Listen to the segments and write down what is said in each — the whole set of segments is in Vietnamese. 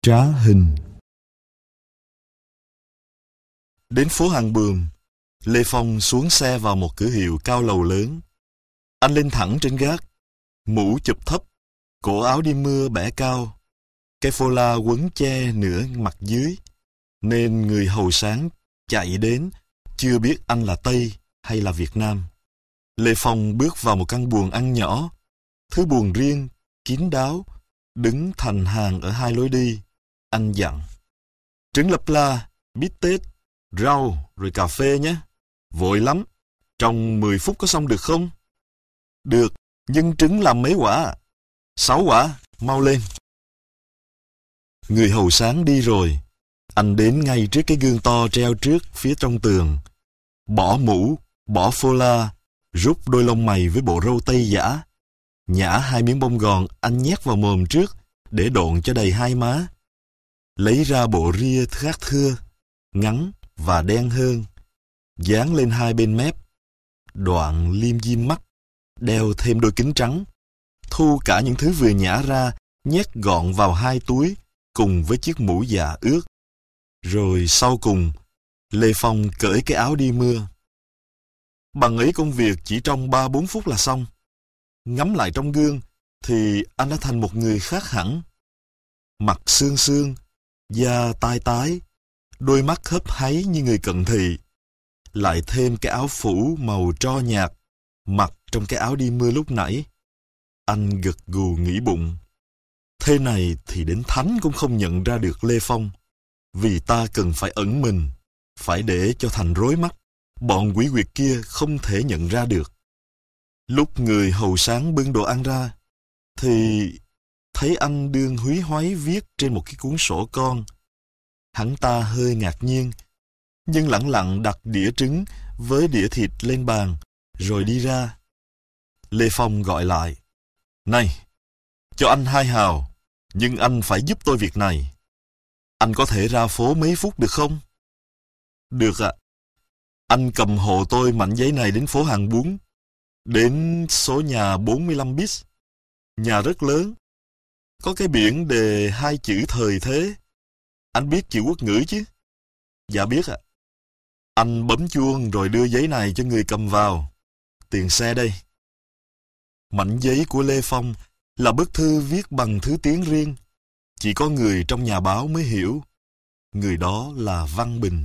Trá hình. Đến phố Hàng Buồm, Lê Phong xuống xe vào một cửa hiệu cao lầu lớn. Anh lên thẳng trên gác, mũ chụp thấp, cổ áo đi mưa bẻ cao, cái phô la quấn che nửa mặt dưới, nên người hầu sáng chạy đến chưa biết anh là Tây hay là Việt Nam. Lê Phong bước vào một căn buồng ăn nhỏ, thứ buồng riêng, kín đáo, đứng thành hàng ở hai lối đi. Anh dặn: trứng lập la, bít tết, rau rồi cà phê nhé. Vội lắm, trong 10 phút có xong được không? Được, nhưng trứng làm mấy quả? 6 quả, mau lên. Người hầu sáng đi rồi. Anh đến ngay trước cái gương to treo trước phía trong tường. Bỏ mũ, bỏ phô la, rút đôi lông mày với bộ râu tây dã. Nhả 2 miếng bông gòn anh nhét vào mồm trước để độn cho đầy hai má. Lấy ra bộ ria khác thưa, ngắn và đen hơn, dán lên hai bên mép, đoạn liêm diêm mắt, đeo thêm đôi kính trắng, thu cả những thứ vừa nhả ra, nhét gọn vào hai túi cùng với chiếc mũ dạ ướt. Rồi sau cùng, Lê Phong cởi cái áo đi mưa. Bằng ấy công việc chỉ trong 3-4 phút là xong. Ngắm lại trong gương thì anh đã thành một người khác hẳn. Mặt xương xương, da tai tái, đôi mắt hấp háy như người cận thị. Lại thêm cái áo phủ màu tro nhạt, mặc trong cái áo đi mưa lúc nãy. Anh gật gù nghĩ bụng: thế này thì đến thánh cũng không nhận ra được Lê Phong. Vì ta cần phải ẩn mình, phải để cho thành rối mắt, bọn quỷ quyệt kia không thể nhận ra được. Lúc người hầu sáng bưng đồ ăn ra, thì thấy anh đương húy hoáy viết trên một cái cuốn sổ con. Hắn ta hơi ngạc nhiên, nhưng lẳng lặng đặt đĩa trứng với đĩa thịt lên bàn, rồi đi ra. Lê Phong gọi lại: này, cho anh 2 hào, nhưng anh phải giúp tôi việc này. Anh có thể ra phố mấy phút được không? Được ạ. Anh cầm hộ tôi mảnh giấy này đến phố Hàng Bún, đến số nhà 45 bis. Nhà rất lớn, có cái biển đề 2 chữ thời thế. Anh biết chữ quốc ngữ chứ? Dạ biết ạ. Anh bấm chuông rồi đưa giấy này cho người cầm vào. Tiền xe đây. Mảnh giấy của Lê Phong là bức thư viết bằng thứ tiếng riêng, chỉ có người trong nhà báo mới hiểu. Người đó là Văn Bình.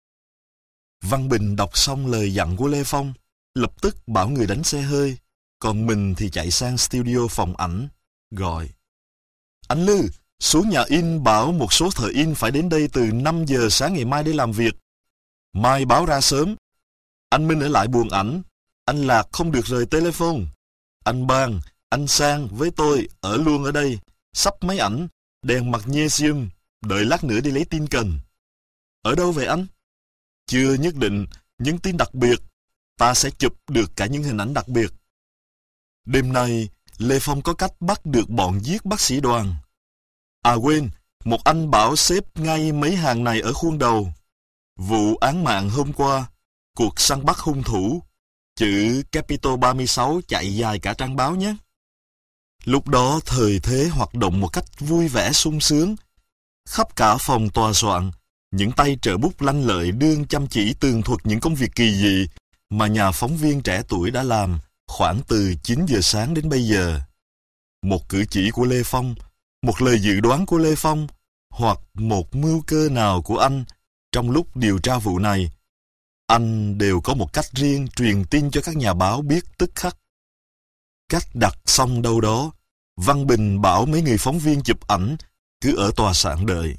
Văn Bình đọc xong lời dặn của Lê Phong, lập tức bảo người đánh xe hơi, còn mình thì chạy sang studio phòng ảnh, gọi: anh Lư, xuống nhà in bảo một số thợ in phải đến đây từ 5 giờ sáng ngày mai để làm việc. Mai báo ra sớm. Anh Minh ở lại buồng ảnh, anh Lạc không được rời telephone. Anh Bang, anh Sang với tôi ở luôn ở đây, sắp máy ảnh, đèn magnesium, đợi lát nữa đi lấy tin cần. Ở đâu vậy anh? Chưa nhất định, những tin đặc biệt. Ta sẽ chụp được cả những hình ảnh đặc biệt. Đêm nay, Lê Phong có cách bắt được bọn giết bác sĩ Đoàn. À quên, một anh bảo xếp ngay mấy hàng này ở khuôn đầu. Vụ án mạng hôm qua, cuộc săn bắt hung thủ, chữ Capitol 36 chạy dài cả trang báo nhé. Lúc đó thời thế hoạt động một cách vui vẻ sung sướng. Khắp cả phòng tòa soạn, những tay trợ bút lanh lợi đương chăm chỉ tường thuật những công việc kỳ dị mà nhà phóng viên trẻ tuổi đã làm khoảng từ 9 giờ sáng đến bây giờ. Một cử chỉ của Lê Phong, một lời dự đoán của Lê Phong, hoặc một mưu cơ nào của anh trong lúc điều tra vụ này, anh đều có một cách riêng truyền tin cho các nhà báo biết tức khắc. Cách đặt xong đâu đó, Văn Bình bảo mấy người phóng viên chụp ảnh cứ ở tòa soạn đợi.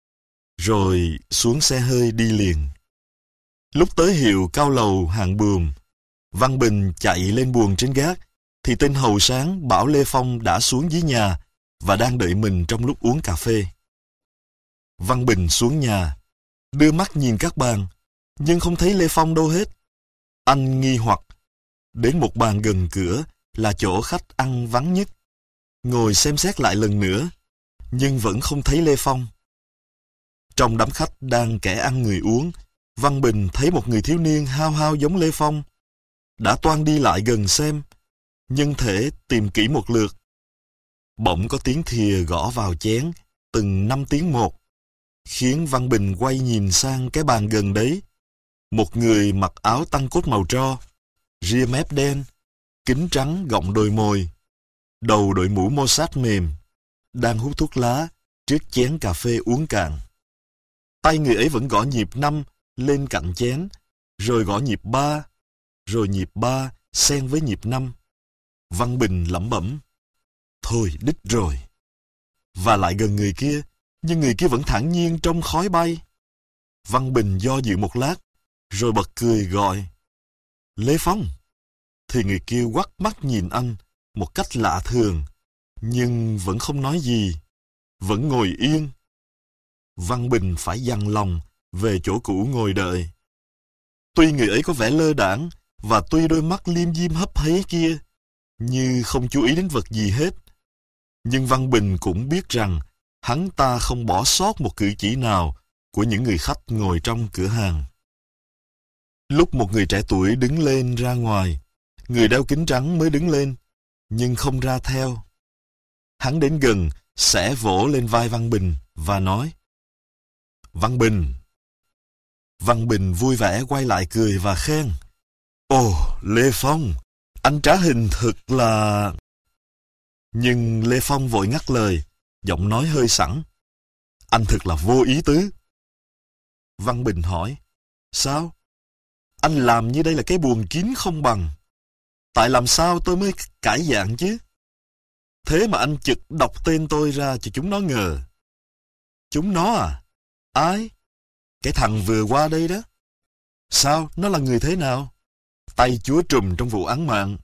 Rồi xuống xe hơi đi liền. Lúc tới hiệu cao lầu Hàng Buồm, Văn Bình chạy lên buồng trên gác, thì tên hầu sáng bảo Lê Phong đã xuống dưới nhà và đang đợi mình trong lúc uống cà phê. Văn Bình xuống nhà, đưa mắt nhìn các bàn, nhưng không thấy Lê Phong đâu hết. Anh nghi hoặc, đến một bàn gần cửa là chỗ khách ăn vắng nhất. Ngồi xem xét lại lần nữa, nhưng vẫn không thấy Lê Phong. Trong đám khách đang kẻ ăn người uống, Văn Bình thấy một người thiếu niên hao hao giống Lê Phong. Đã toan đi lại gần xem, nhân thể tìm kỹ một lượt. Bỗng có tiếng thìa gõ vào chén, từng 5 tiếng một, khiến Văn Bình quay nhìn sang cái bàn gần đấy. Một người mặc áo tăng cốt màu tro, ria mép đen, kính trắng gọng đồi mồi, đầu đội mũ mô sát mềm, đang hút thuốc lá trước chén cà phê uống cạn. Tay người ấy vẫn gõ nhịp 5 lên cạnh chén, rồi gõ nhịp 3, rồi nhịp 3 xen với nhịp 5. Văn Bình lẩm bẩm: thôi, đích rồi. Và lại gần người kia, nhưng người kia vẫn thản nhiên trong khói bay. Văn Bình do dự một lát, rồi bật cười gọi: Lê Phong. Thì người kia quắt mắt nhìn anh một cách lạ thường, nhưng vẫn không nói gì, vẫn ngồi yên. Văn Bình phải dằn lòng về chỗ cũ ngồi đợi. Tuy người ấy có vẻ lơ đãng, và tuy đôi mắt liêm diêm hấp háy kia như không chú ý đến vật gì hết, nhưng Văn Bình cũng biết rằng hắn ta không bỏ sót một cử chỉ nào của những người khách ngồi trong cửa hàng. Lúc một người trẻ tuổi đứng lên ra ngoài, người đeo kính trắng mới đứng lên, nhưng không ra theo. Hắn đến gần, xẻ vỗ lên vai Văn Bình và nói: Văn Bình. Văn Bình vui vẻ quay lại cười và khen: Ồ, Lê Phong, anh trá hình thật là... Nhưng Lê Phong vội ngắt lời, giọng nói hơi sẵn: Anh thật là vô ý tứ. Văn Bình hỏi: Sao? Anh làm như đây là cái buồng kín không bằng. Tại làm sao tôi mới cãi dạng chứ? Thế mà anh chực đọc tên tôi ra cho chúng nó ngờ. Chúng nó à? Ai? Cái thằng vừa qua đây đó. Sao? Nó là người thế nào? Tay chúa trùm trong vụ án mạng.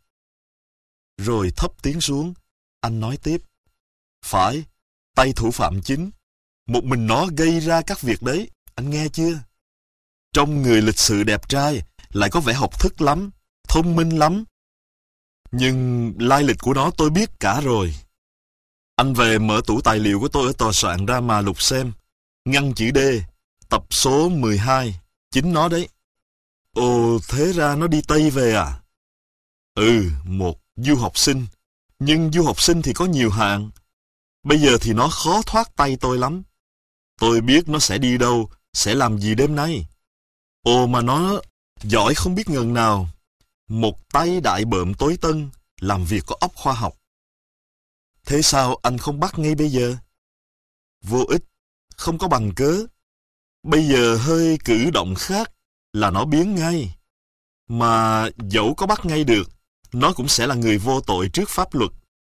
Rồi thấp tiếng xuống, anh nói tiếp: Phải, tay thủ phạm chính. Một mình nó gây ra các việc đấy, anh nghe chưa? Trong người lịch sự đẹp trai, lại có vẻ học thức lắm, thông minh lắm. Nhưng lai lịch của nó tôi biết cả rồi. Anh về mở tủ tài liệu của tôi ở tòa soạn ra mà lục xem. Ngăn chữ D, tập số 12, chính nó đấy. Ồ, thế ra nó đi Tây về à? Ừ, một du học sinh. Nhưng du học sinh thì có nhiều hạng. Bây giờ thì nó khó thoát tay tôi lắm. Tôi biết nó sẽ đi đâu, sẽ làm gì đêm nay. Ồ mà nó giỏi không biết ngần nào. Một tay đại bợm tối tân, làm việc có óc khoa học. Thế sao anh không bắt ngay bây giờ? Vô ích, không có bằng cớ. Bây giờ hơi cử động khác là nó biến ngay. Mà dẫu có bắt ngay được, nó cũng sẽ là người vô tội trước pháp luật.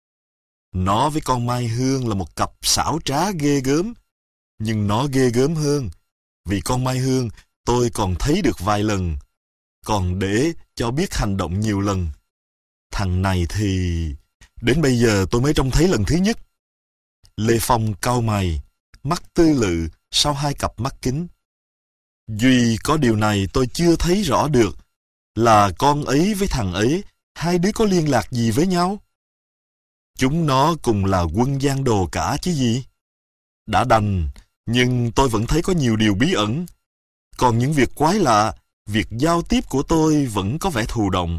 Nó với con Mai Hương là một cặp xảo trá ghê gớm. Nhưng nó ghê gớm hơn, vì con Mai Hương tôi còn thấy được vài lần, còn để cho biết hành động nhiều lần. Thằng này thì... đến bây giờ tôi mới trông thấy lần thứ nhất. Lê Phong cau mày, mắt tư lự sau hai cặp mắt kính. Duy có điều này tôi chưa thấy rõ được, là con ấy với thằng ấy, hai đứa có liên lạc gì với nhau? Chúng nó cùng là quân giang đồ cả chứ gì? Đã đành, nhưng tôi vẫn thấy có nhiều điều bí ẩn. Còn những việc quái lạ, việc giao tiếp của tôi vẫn có vẻ thụ động.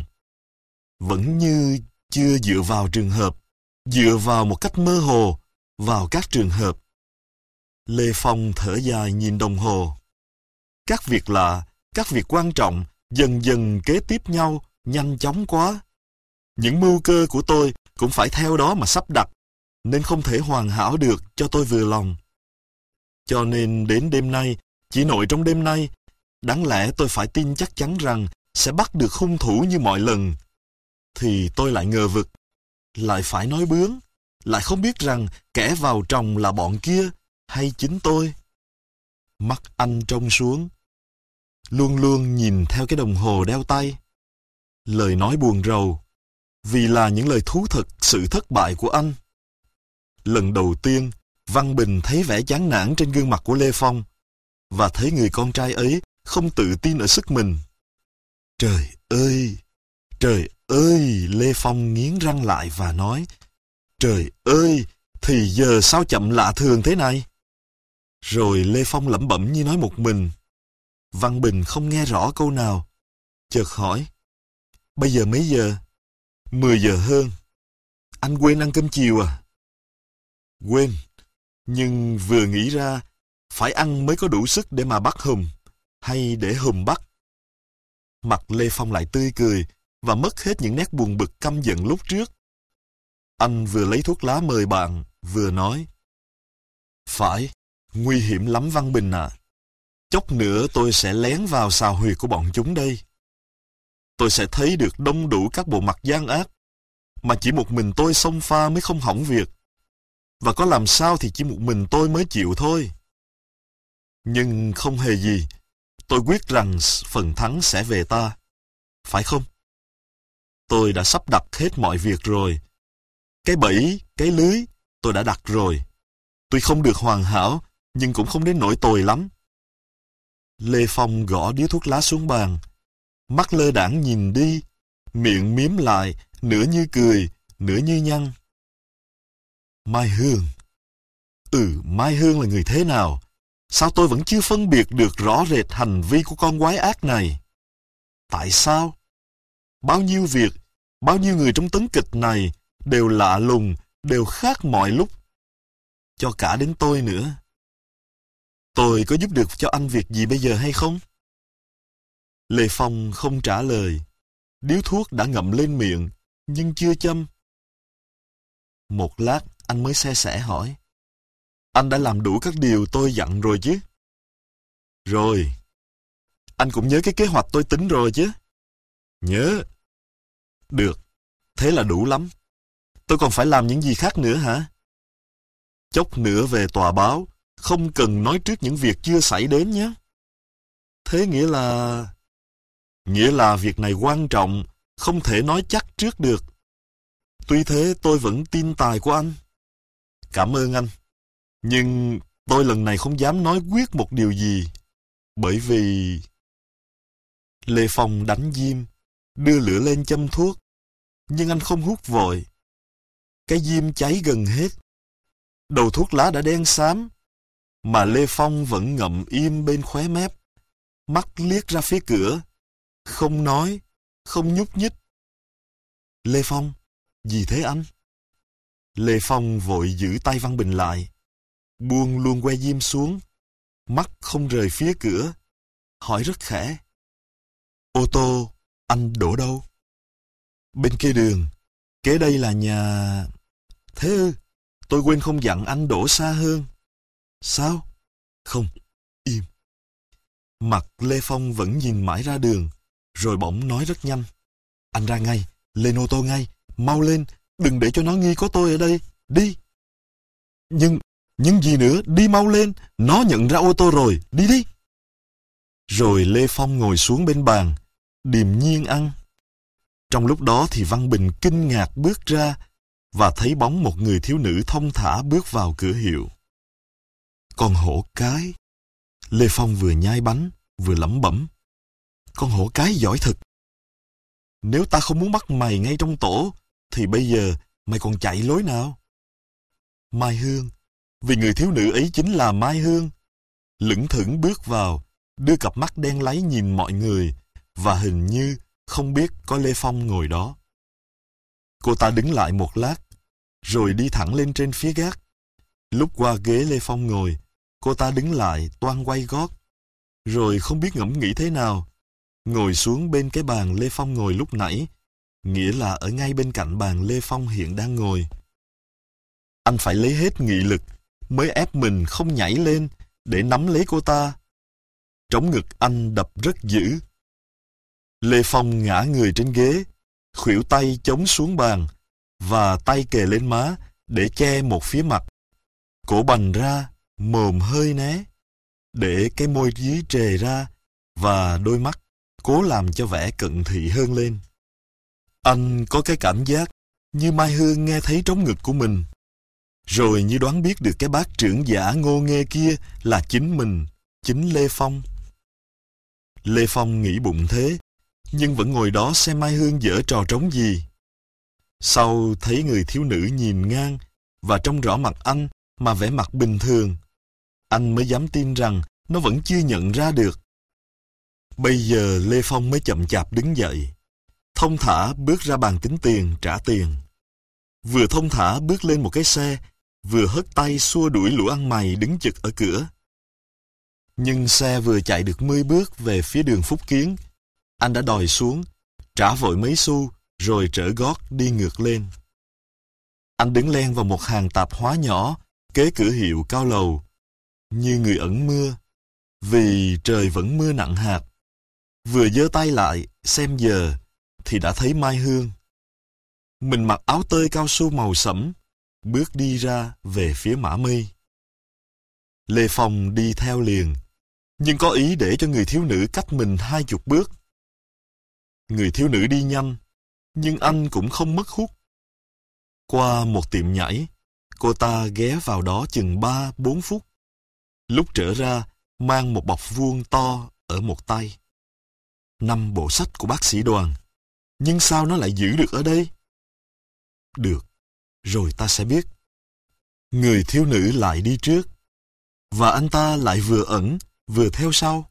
Vẫn như chưa dựa vào trường hợp, dựa vào một cách mơ hồ, vào các trường hợp. Lê Phong thở dài nhìn đồng hồ. Các việc lạ, các việc quan trọng, dần dần kế tiếp nhau, nhanh chóng quá. Những mưu cơ của tôi cũng phải theo đó mà sắp đặt, nên không thể hoàn hảo được cho tôi vừa lòng. Cho nên đến đêm nay, chỉ nội trong đêm nay, đáng lẽ tôi phải tin chắc chắn rằng sẽ bắt được hung thủ như mọi lần. Thì tôi lại ngờ vực, lại phải nói bướng, lại không biết rằng kẻ vào tròng là bọn kia hay chính tôi. Mắt anh trông xuống, luôn luôn nhìn theo cái đồng hồ đeo tay. Lời nói buồn rầu, vì là những lời thú thực sự thất bại của anh. Lần đầu tiên, Văn Bình thấy vẻ chán nản trên gương mặt của Lê Phong, và thấy người con trai ấy không tự tin ở sức mình. Trời ơi! Trời ơi! Lê Phong nghiến răng lại và nói: Trời ơi! Thì giờ sao chậm lạ thường thế này? Rồi Lê Phong lẩm bẩm như nói một mình. Văn Bình không nghe rõ câu nào, chợt hỏi: Bây giờ mấy giờ? 10 giờ hơn. Anh quên ăn cơm chiều à? Quên. Nhưng vừa nghĩ ra, phải ăn mới có đủ sức để mà bắt Hùng, hay để Hùng bắt. Mặt Lê Phong lại tươi cười, và mất hết những nét buồn bực căm giận lúc trước. Anh vừa lấy thuốc lá mời bạn, vừa nói: Phải, nguy hiểm lắm Văn Bình à. Chốc nữa tôi sẽ lén vào xào huyệt của bọn chúng đây. Tôi sẽ thấy được đông đủ các bộ mặt gian ác, mà chỉ một mình tôi xông pha mới không hỏng việc. Và có làm sao thì chỉ một mình tôi mới chịu thôi. Nhưng không hề gì, tôi quyết rằng phần thắng sẽ về ta. Phải không? Tôi đã sắp đặt hết mọi việc rồi. Cái bẫy, cái lưới, tôi đã đặt rồi. Tuy không được hoàn hảo, nhưng cũng không đến nỗi tồi lắm. Lê Phong gõ điếu thuốc lá xuống bàn, mắt lơ đãng nhìn đi, miệng miếm lại, nửa như cười, nửa như nhăn. Mai Hương. Mai Hương là người thế nào? Sao tôi vẫn chưa phân biệt được rõ rệt hành vi của con quái ác này? Tại sao? Bao nhiêu việc, bao nhiêu người trong tấn kịch này đều lạ lùng, đều khác mọi lúc. Cho cả đến tôi nữa. Tôi có giúp được cho anh việc gì bây giờ hay không? Lê Phong không trả lời. Điếu thuốc đã ngậm lên miệng, nhưng chưa châm. Một lát, anh mới se sẻ hỏi: Anh đã làm đủ các điều tôi dặn rồi chứ? Rồi. Anh cũng nhớ cái kế hoạch tôi tính rồi chứ? Nhớ. Được, thế là đủ lắm. Tôi còn phải làm những gì khác nữa hả? Chốc nữa về tòa báo, không cần nói trước những việc chưa xảy đến nhé. Thế nghĩa là... Nghĩa là việc này quan trọng, không thể nói chắc trước được. Tuy thế tôi vẫn tin tài của anh. Cảm ơn anh. Nhưng tôi lần này không dám nói quyết một điều gì. Bởi vì... Lê Phong đánh diêm, đưa lửa lên châm thuốc. Nhưng anh không hút vội. Cái diêm cháy gần hết. Đầu thuốc lá đã đen xám. Mà Lê Phong vẫn ngậm im bên khóe mép, mắt liếc ra phía cửa. Không nói, không nhúc nhích. Lê Phong, gì thế anh? Lê Phong vội giữ tay Văn Bình lại, buông luôn que diêm xuống, mắt không rời phía cửa, hỏi rất khẽ: Ô tô, anh đổ đâu? Bên kia đường, kế đây là nhà... Thế ư? Tôi quên không dặn anh đổ xa hơn. Sao? Không, im. Mặt Lê Phong vẫn nhìn mãi ra đường, rồi bỗng nói rất nhanh: Anh ra ngay, lên ô tô ngay, mau lên, đừng để cho nó nghi có tôi ở đây, đi. Nhưng gì nữa, đi mau lên, nó nhận ra ô tô rồi, đi đi. Rồi Lê Phong ngồi xuống bên bàn, điềm nhiên ăn. Trong lúc đó thì Văn Bình kinh ngạc bước ra và thấy bóng một người thiếu nữ thong thả bước vào cửa hiệu. Con hổ cái. Lê Phong vừa nhai bánh, vừa lẩm bẩm: Con hổ cái giỏi thực. Nếu ta không muốn bắt mày ngay trong tổ, thì bây giờ mày còn chạy lối nào? Mai Hương, vì người thiếu nữ ấy chính là Mai Hương, lững thững bước vào, đưa cặp mắt đen láy nhìn mọi người, và hình như không biết có Lê Phong ngồi đó. Cô ta đứng lại một lát, rồi đi thẳng lên trên phía gác. Lúc qua ghế Lê Phong ngồi, cô ta đứng lại toan quay gót, rồi không biết ngẫm nghĩ thế nào, ngồi xuống bên cái bàn Lê Phong ngồi lúc nãy, nghĩa là ở ngay bên cạnh bàn Lê Phong hiện đang ngồi. Anh phải lấy hết nghị lực mới ép mình không nhảy lên để nắm lấy cô ta. Trống ngực anh đập rất dữ. Lê Phong ngã người trên ghế, khuỷu tay chống xuống bàn và tay kề lên má để che một phía mặt. Cổ bành ra, mồm hơi né, để cái môi dưới trề ra và đôi mắt cố làm cho vẻ cận thị hơn lên. Anh có cái cảm giác như Mai Hương nghe thấy trống ngực của mình, rồi như đoán biết được cái bác trưởng giả ngô nghê kia là chính mình, chính Lê Phong. Lê Phong nghĩ bụng thế, nhưng vẫn ngồi đó xem Mai Hương giở trò trống gì. Sau thấy người thiếu nữ nhìn ngang và trông rõ mặt anh mà vẻ mặt bình thường, anh mới dám tin rằng nó vẫn chưa nhận ra được. Bây giờ Lê Phong mới chậm chạp đứng dậy, thông thả bước ra bàn tính tiền trả tiền. Vừa thông thả bước lên một cái xe vừa hất tay xua đuổi lũ ăn mày đứng chực ở cửa. Nhưng xe vừa chạy được 10 bước về phía đường Phúc Kiến, anh đã đòi xuống, trả vội mấy xu, rồi trở gót đi ngược lên. Anh đứng len vào một hàng tạp hóa nhỏ, kế cửa hiệu cao lầu, như người ẩn mưa, vì trời vẫn mưa nặng hạt. Vừa giơ tay lại, xem giờ, thì đã thấy Mai Hương. Mình mặc áo tơi cao su màu sẫm, bước đi ra về phía Mã Mây. Lê Phong đi theo liền, nhưng có ý để cho người thiếu nữ cách mình 20 bước. Người thiếu nữ đi nhanh, nhưng anh cũng không mất hút. Qua một tiệm nhảy, cô ta ghé vào đó chừng 3-4 phút. Lúc trở ra, mang một bọc vuông to ở một tay. 5 bộ sách của bác sĩ Đoàn. Nhưng sao nó lại giữ được ở đây? Được, rồi ta sẽ biết. Người thiếu nữ lại đi trước, và anh ta lại vừa ẩn, vừa theo sau.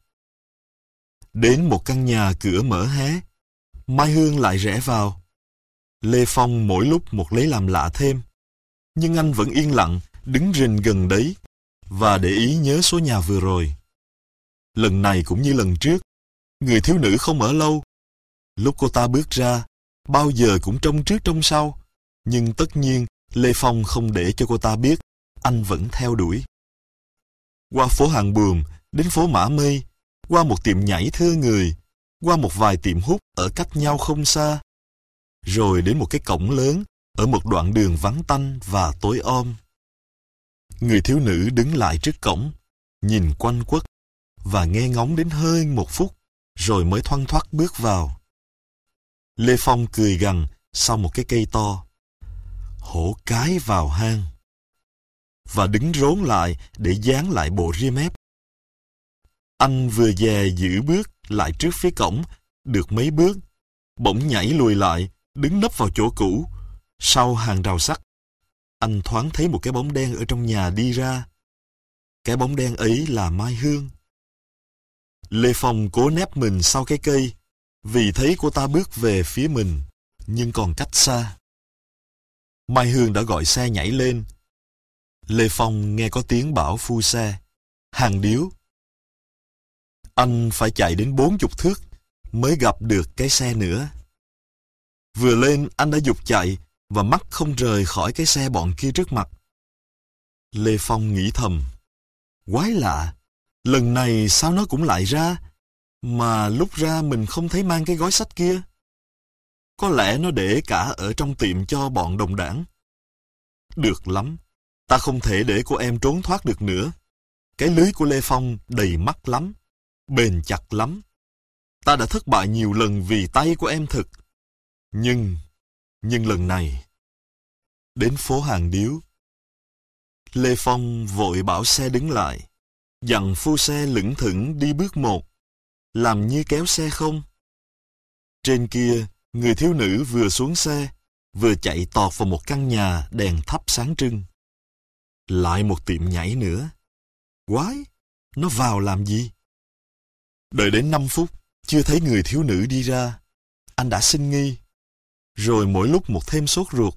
Đến một căn nhà cửa mở hé, Mai Hương lại rẽ vào. Lê Phong mỗi lúc một lấy làm lạ thêm, nhưng anh vẫn yên lặng, đứng rình gần đấy, và để ý nhớ số nhà vừa rồi. Lần này cũng như lần trước, người thiếu nữ không ở lâu. Lúc cô ta bước ra, bao giờ cũng trông trước trông sau, nhưng tất nhiên Lê Phong không để cho cô ta biết, anh vẫn theo đuổi. Qua phố Hàng Buồm, đến phố Mã Mây, qua một tiệm nhảy thưa người, qua một vài tiệm hút ở cách nhau không xa, rồi đến một cái cổng lớn ở một đoạn đường vắng tanh và tối om. Người thiếu nữ đứng lại trước cổng, nhìn quanh quất và nghe ngóng đến hơi 1 phút, rồi mới thoăn thoắt bước vào. Lê Phong cười gằn sau một cái cây to, hổ cái vào hang, và đứng rốn lại để dán lại bộ ria mép. Anh vừa dè giữ bước lại trước phía cổng, được mấy bước, bỗng nhảy lùi lại, đứng nấp vào chỗ cũ, sau hàng rào sắt. Anh thoáng thấy một cái bóng đen ở trong nhà đi ra. Cái bóng đen ấy là Mai Hương. Lê Phong cố nép mình sau cái cây, vì thấy cô ta bước về phía mình, nhưng còn cách xa. Mai Hương đã gọi xe nhảy lên. Lê Phong nghe có tiếng bảo phu xe, hàng điếu. Anh phải chạy đến 40 thước mới gặp được cái xe nữa. Vừa lên anh đã giục chạy, và mắt không rời khỏi cái xe bọn kia trước mặt. Lê Phong nghĩ thầm, quái lạ, lần này sao nó cũng lại ra, mà lúc ra mình không thấy mang cái gói xách kia. Có lẽ nó để cả ở trong tiệm cho bọn đồng đảng. Được lắm, ta không thể để cô em trốn thoát được nữa. Cái lưới của Lê Phong đầy mắt lắm, bền chặt lắm. Ta đã thất bại nhiều lần vì tay của em thực. Nhưng lần này, đến phố Hàng Điếu, Lê Phong vội bảo xe đứng lại, dặn phu xe lững thững đi bước một, làm như kéo xe không. Trên kia, người thiếu nữ vừa xuống xe, vừa chạy tọt vào một căn nhà đèn thắp sáng trưng. Lại một tiệm nhảy nữa. Quái, nó vào làm gì? Đợi đến 5 phút, chưa thấy người thiếu nữ đi ra. Anh đã sinh nghi. Rồi mỗi lúc một thêm sốt ruột.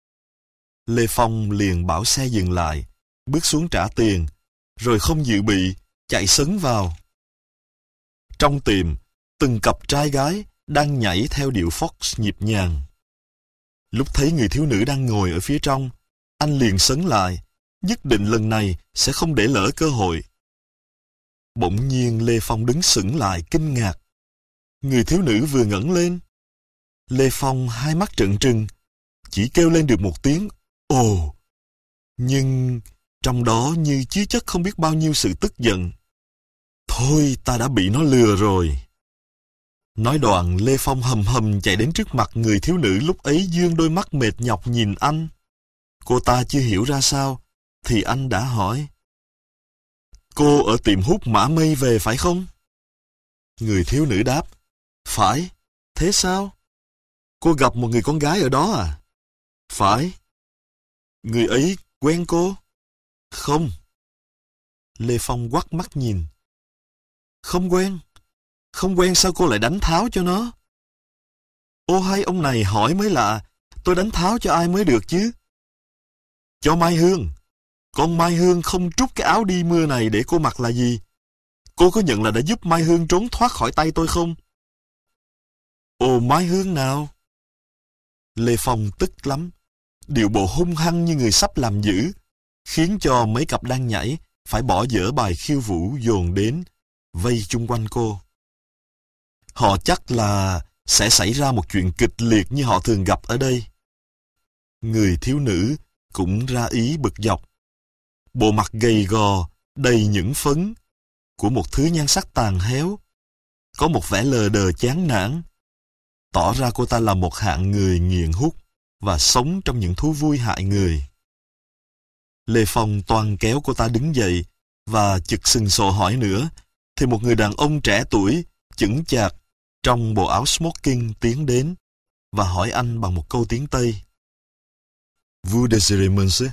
Lê Phong liền bảo xe dừng lại, bước xuống trả tiền, rồi không dự bị, chạy sấn vào. Trong tiệm, từng cặp trai gái đang nhảy theo điệu fox nhịp nhàng. Lúc thấy người thiếu nữ đang ngồi ở phía trong, anh liền sấn lại, nhất định lần này sẽ không để lỡ cơ hội. Bỗng nhiên Lê Phong đứng sững lại kinh ngạc. Người thiếu nữ vừa ngẩng lên. Lê Phong hai mắt trợn trừng, chỉ kêu lên được một tiếng ồ, nhưng trong đó như chứa chất không biết bao nhiêu sự tức giận. Thôi, ta đã bị nó lừa rồi. Nói đoạn, Lê Phong hầm hầm chạy đến trước mặt người thiếu nữ lúc ấy dương đôi mắt mệt nhọc nhìn anh. Cô ta chưa hiểu ra sao, thì anh đã hỏi. Cô ở tiệm hút Mã Mây về phải không? Người thiếu nữ đáp. Phải, thế sao? Cô gặp một người con gái ở đó à? Phải. Người ấy quen cô? Không. Lê Phong quắt mắt nhìn. Không quen? Không quen sao cô lại đánh tháo cho nó? Ô hay ông này hỏi mới lạ, tôi đánh tháo cho ai mới được chứ? Cho Mai Hương, Con Mai Hương không trút cái áo đi mưa này để cô mặc là gì? Cô có nhận là đã giúp Mai Hương trốn thoát khỏi tay tôi không? Ồ, Mai Hương nào? Lê Phong tức lắm, điệu bộ hung hăng như người sắp làm dữ, khiến cho mấy cặp đang nhảy phải bỏ dở bài khiêu vũ dồn đến, vây chung quanh cô. Họ chắc là sẽ xảy ra một chuyện kịch liệt như họ thường gặp ở đây. Người thiếu nữ cũng ra ý bực dọc. Bộ mặt gầy gò, đầy những phấn, của một thứ nhan sắc tàn héo, có một vẻ lờ đờ chán nản, tỏ ra cô ta là một hạng người nghiện hút và sống trong những thú vui hại người. Lê Phong toan kéo cô ta đứng dậy và chực sừng sộ hỏi nữa, thì một người đàn ông trẻ tuổi, chững chạc, trong bộ áo smoking tiến đến và hỏi anh bằng một câu tiếng Tây. Vous désirez monsieur?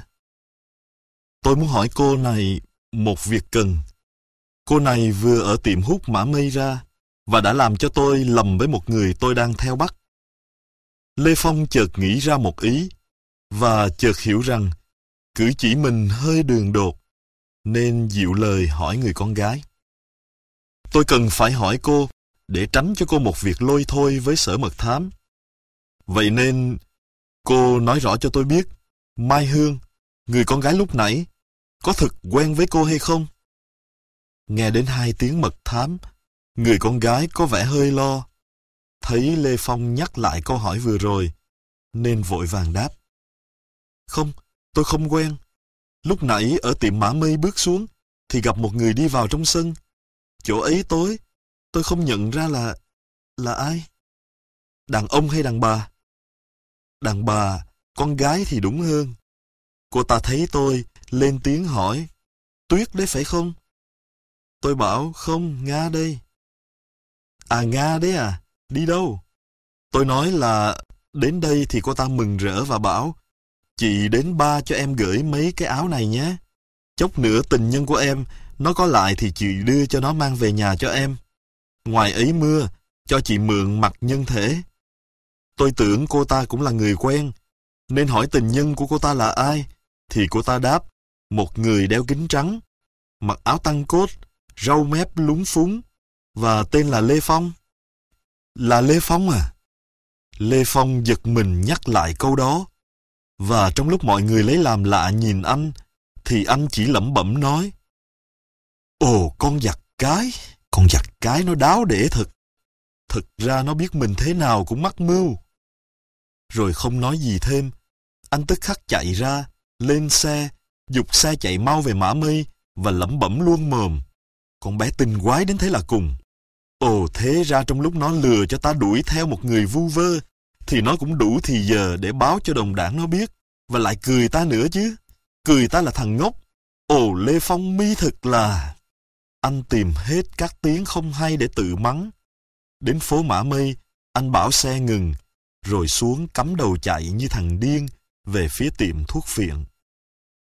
Tôi muốn hỏi cô này một việc cần. Cô này vừa ở tiệm hút Mã Mây ra và đã làm cho tôi lầm với một người tôi đang theo bắt. Lê Phong chợt nghĩ ra một ý và chợt hiểu rằng cử chỉ mình hơi đường đột, nên dịu lời hỏi người con gái. Tôi cần phải hỏi cô để tránh cho cô một việc lôi thôi với Sở Mật Thám. Vậy nên cô nói rõ cho tôi biết, Mai Hương, người con gái lúc nãy, có thực quen với cô hay không? Nghe đến 2 tiếng mật thám, người con gái có vẻ hơi lo. Thấy Lê Phong nhắc lại câu hỏi vừa rồi, nên vội vàng đáp. Không, tôi không quen. Lúc nãy ở tiệm Mã Mây bước xuống, thì gặp một người đi vào trong sân. Chỗ ấy tối, tôi không nhận ra là ai? Đàn ông hay đàn bà? Đàn bà, con gái thì đúng hơn. Cô ta thấy tôi, lên tiếng hỏi, Tuyết đấy phải không? Tôi bảo, không, Nga đây. À, Nga đấy à? Đi đâu? Tôi nói là đến đây thì cô ta mừng rỡ và bảo, chị đến ba cho em gửi mấy cái áo này nhé. Chốc nữa tình nhân của em, nó có lại thì chị đưa cho nó mang về nhà cho em. Ngoài ấy mưa, cho chị mượn mặc nhân thể. Tôi tưởng cô ta cũng là người quen, nên hỏi tình nhân của cô ta là ai, thì cô ta đáp, một người đeo kính trắng, mặc áo tăng cốt, râu mép lúng phúng, và tên là Lê Phong. Là Lê Phong à? Lê Phong giật mình nhắc lại câu đó, và trong lúc mọi người lấy làm lạ nhìn anh, thì anh chỉ lẩm bẩm nói, ồ, con giặc cái nó đáo để thật. Thực ra nó biết mình thế nào cũng mắc mưu. Rồi không nói gì thêm, anh tức khắc chạy ra, lên xe, giục xe chạy mau về Mã Mây và lẩm bẩm luôn mồm. Con bé tinh quái đến thế là cùng. Ồ, thế ra trong lúc nó lừa cho ta đuổi theo một người vu vơ, thì nó cũng đủ thì giờ để báo cho đồng đảng nó biết, và lại cười ta nữa chứ. Cười ta là thằng ngốc. Ồ, Lê Phong mi thực là... Anh tìm hết các tiếng không hay để tự mắng. Đến phố Mã Mây, anh bảo xe ngừng, rồi xuống cắm đầu chạy như thằng điên về phía tiệm thuốc phiện.